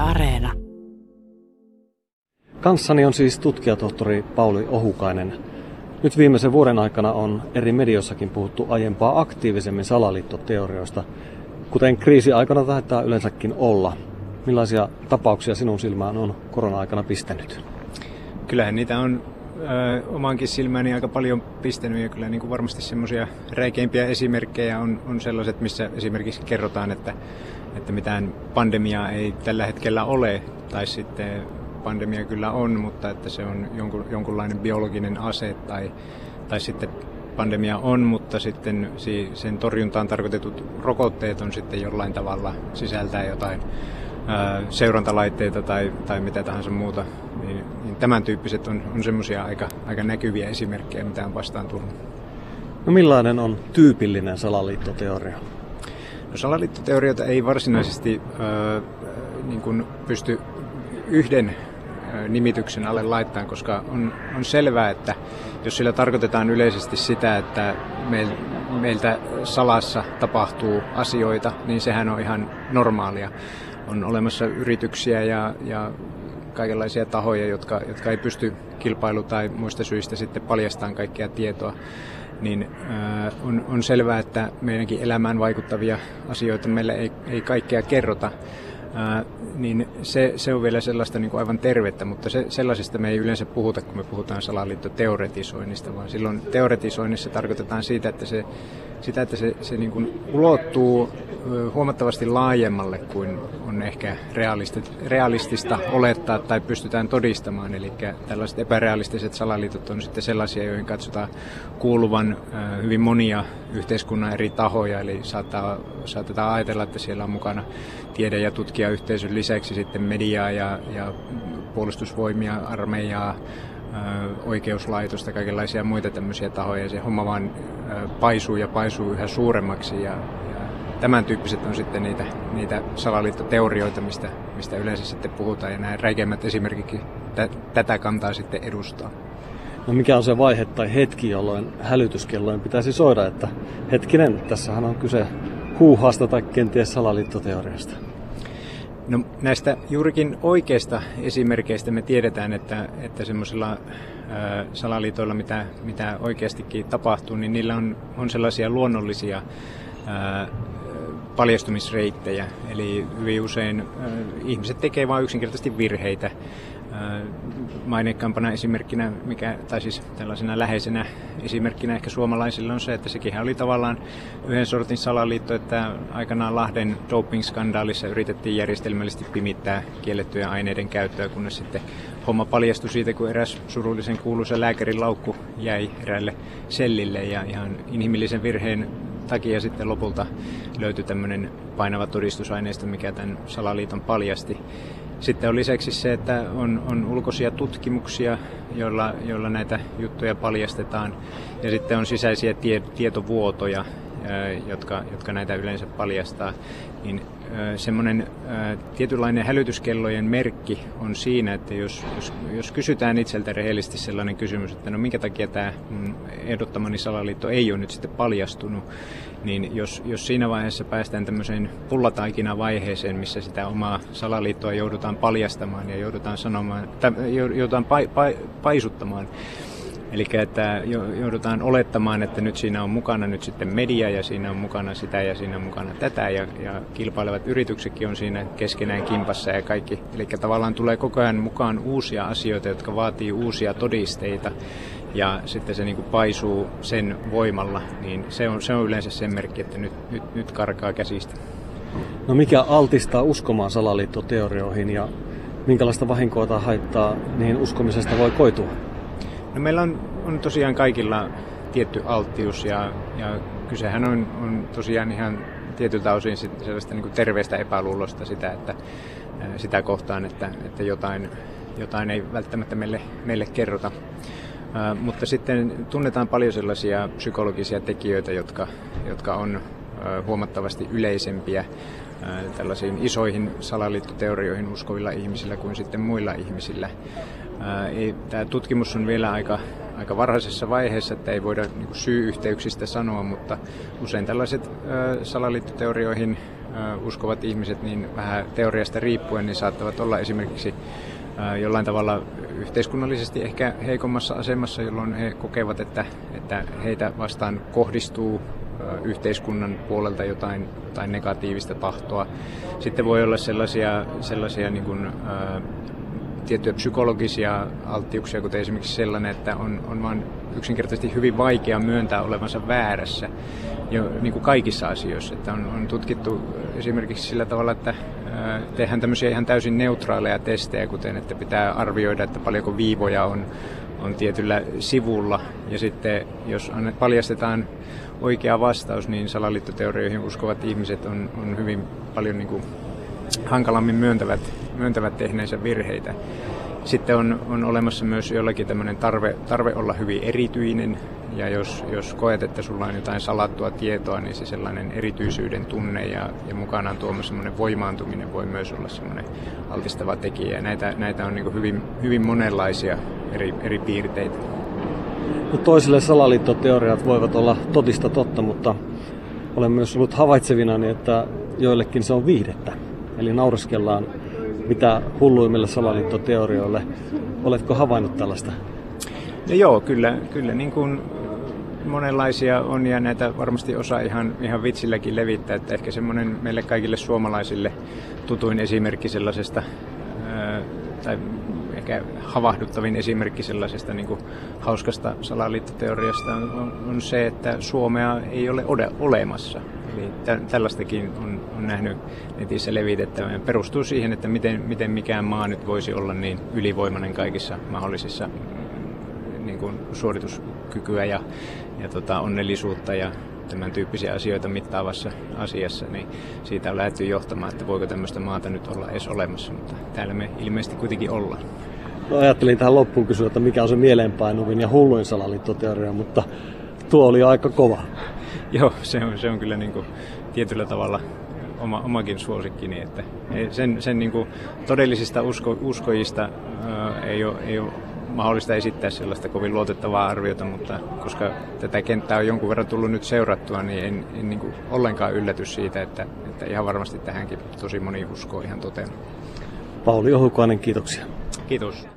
Areena. Kanssani on siis tutkijatohtori Pauli Ohukainen. Nyt viimeisen vuoden aikana on eri medioissakin puhuttu aiempaa aktiivisemmin salaliittoteorioista, kuten kriisiaikana taitaa yleensäkin olla. Millaisia tapauksia sinun silmään on korona-aikana pistänyt? Kyllähän niitä on omaankin silmääni aika paljon pistänyt, ja kyllä niin kuin varmasti semmoisia räikeimpiä esimerkkejä on sellaiset, missä esimerkiksi kerrotaan, että mitään pandemiaa ei tällä hetkellä ole, tai sitten pandemia kyllä on, mutta että se on jonkunlainen biologinen ase, tai sitten pandemia on, mutta sitten sen torjuntaan tarkoitetut rokotteet on sitten jollain tavalla sisältää jotain seurantalaitteita tai mitä tahansa muuta. Niin tämän tyyppiset on semmoisia aika näkyviä esimerkkejä, mitä on vastaan tullut. No millainen on tyypillinen salaliittoteoria? No, salaliittoteorioita ei varsinaisesti niin kuin pysty yhden nimityksen alle laittaa, koska on selvää, että jos sillä tarkoitetaan yleisesti sitä, että meiltä salassa tapahtuu asioita, niin sehän on ihan normaalia. On olemassa yrityksiä ja kaikenlaisia tahoja, jotka ei pysty kilpailu- tai muista syistä sitten paljastamaan kaikkea tietoa. Niin on selvää, että meidänkin elämään vaikuttavia asioita meille ei kaikkea kerrota. Niin se on vielä sellaista niin kuin aivan tervettä, mutta sellaisesta me ei yleensä puhuta, kun me puhutaan salaliittoteoretisoinnista, vaan silloin teoretisoinnissa tarkoitetaan siitä, että se niin kuin ulottuu huomattavasti laajemmalle kuin on ehkä realistista olettaa tai pystytään todistamaan. Eli tällaiset epärealistiset salaliitot on sitten sellaisia, joihin katsotaan kuuluvan hyvin monia yhteiskunnan eri tahoja, eli saatetaan ajatella, että siellä on mukana tiede- ja tutkijayhteisön lisäksi sitten mediaa ja puolustusvoimia, armeijaa, oikeuslaitosta, kaikenlaisia muita tämmöisiä tahoja. Se homma vaan paisuu yhä suuremmaksi ja tämän tyyppiset on sitten niitä salaliittoteorioita, mistä yleensä sitten puhutaan, ja nämä räikeimmät esimerkiksi tätä kantaa sitten edustaa. No mikä on se vaihe tai hetki, jolloin hälytyskellojen pitäisi soida, että hetkinen, tässähän on kyse huuhaasta tai kenties salaliittoteoriasta? No, näistä juurikin oikeista esimerkkeistä me tiedetään, että semmoisilla salaliitoilla, mitä oikeastikin tapahtuu, niin niillä on sellaisia luonnollisia paljastumisreittejä. Eli hyvin usein ihmiset tekee vain yksinkertaisesti virheitä. Mainekampana esimerkkinä, tai siis tällaisena läheisenä esimerkkinä ehkä suomalaisilla on se, että sekin oli tavallaan yhden sortin salaliitto, että aikanaan Lahden doping-skandaalissa yritettiin järjestelmällisesti pimittää kiellettyjen aineiden käyttöä, kunnes sitten homma paljastui siitä, kun eräs surullisen kuuluisa lääkärin laukku jäi eräälle sellille, ja ihan inhimillisen virheen takia sitten lopulta löytyi tämmöinen painava todistusaineisto, mikä tämän salaliiton paljasti. Sitten on lisäksi se, että on ulkoisia tutkimuksia, joilla näitä juttuja paljastetaan, ja sitten on sisäisiä tietovuotoja, jotka näitä yleensä paljastaa. Niin semmoinen tietynlainen hälytyskellojen merkki on siinä, että jos kysytään itseltä rehellisesti sellainen kysymys, että no minkä takia tämä ehdottamani salaliitto ei ole nyt sitten paljastunut, niin jos siinä vaiheessa päästään tämmöiseen pullataikinavaiheeseen, missä sitä omaa salaliittoa joudutaan paljastamaan ja joudutaan paisuttamaan, eli että joudutaan olettamaan, että nyt siinä on mukana nyt sitten media ja siinä on mukana sitä ja siinä on mukana tätä ja kilpailevat yrityksetkin on siinä keskenään kimpassa ja kaikki. Eli tavallaan tulee koko ajan mukaan uusia asioita, jotka vaatii uusia todisteita ja sitten se niin kuin paisuu sen voimalla, niin se on yleensä sen merkki, että nyt karkaa käsistä. No mikä altistaa uskomaan salaliittoteorioihin ja minkälaista vahinkoa tai haittaa niihin uskomisesta voi koitua? No meillä on tosiaan kaikilla tietty alttius ja kysehän on tosiaan ihan tietyltä osin sellaista niin kuin terveestä epäluulosta sitä kohtaan, että jotain ei välttämättä meille kerrota. Mutta sitten tunnetaan paljon sellaisia psykologisia tekijöitä, jotka on huomattavasti yleisempiä tällaisiin isoihin salaliittoteorioihin uskovilla ihmisillä kuin sitten muilla ihmisillä. Tämä tutkimus on vielä aika varhaisessa vaiheessa, että ei voida syy-yhteyksistä sanoa, mutta usein tällaiset salaliittoteorioihin uskovat ihmiset, niin vähän teoriasta riippuen, niin saattavat olla esimerkiksi jollain tavalla yhteiskunnallisesti ehkä heikommassa asemassa, jolloin he kokevat, että heitä vastaan kohdistuu yhteiskunnan puolelta jotain negatiivista tahtoa. Sitten voi olla sellaisia niin kuin, tiettyjä psykologisia alttiuksia, kuten esimerkiksi sellainen, että on vaan yksinkertaisesti hyvin vaikea myöntää olevansa väärässä jo niin kuin kaikissa asioissa. Että on tutkittu esimerkiksi sillä tavalla, että tehdään tämmöisiä ihan täysin neutraaleja testejä, kuten että pitää arvioida, että paljonko viivoja on tietyllä sivulla, ja sitten jos paljastetaan oikea vastaus, niin salaliittoteorioihin uskovat ihmiset on hyvin paljon niin kuin hankalammin myöntävät tehneensä virheitä. Sitten on olemassa myös jollakin tämmöinen tarve olla hyvin erityinen, ja jos koet, että sulla on jotain salattua tietoa, niin se sellainen erityisyyden tunne ja mukanaan tuoma semmoinen voimaantuminen voi myös olla semmoinen altistava tekijä. Näitä on niin kuin hyvin monenlaisia eri piirteitä. No, toisille salaliittoteoriat voivat olla todista totta, mutta olen myös ollut havaitsevinani, että joillekin se on viihdettä. Eli naureskellaan mitä hulluimmille salaliittoteorioille. Oletko havainnut tällaista? No joo, kyllä niin kuin monenlaisia on, ja näitä varmasti osaa ihan vitsilläkin levittää. Että ehkä semmoinen meille kaikille suomalaisille tutuin esimerkki sellaisesta, tai ehkä havahduttavin esimerkki sellaisesta niin kuin hauskasta salaliittoteoriasta on se, että Suomea ei ole olemassa. Eli tällaistakin on nähnyt netissä levitettävän. Perustuu siihen, että miten mikään maa nyt voisi olla niin ylivoimainen kaikissa mahdollisissa niin kuin suorituskykyä ja onnellisuutta ja tämän tyyppisiä asioita mittaavassa asiassa, niin siitä on lähdetty johtamaan, että voiko tämmöistä maata nyt olla edes olemassa, mutta täällä me ilmeisesti kuitenkin ollaan. No, ajattelin tähän loppuun kysyä, että mikä on se mieleenpainuvin ja hulluin salaliittoteoria, mutta tuo oli aika kova. Joo, se on kyllä niin kuin tietyllä tavalla omakin suosikkini, että sen niin kuin todellisista uskojista ei ole mahdollista esittää sellaista kovin luotettavaa arviota, mutta koska tätä kenttää on jonkun verran tullut nyt seurattua, niin en niin kuin ollenkaan ylläty siitä, että ihan varmasti tähänkin tosi moni uskoo ihan toteen. Pauli Ohukainen, kiitoksia. Kiitos.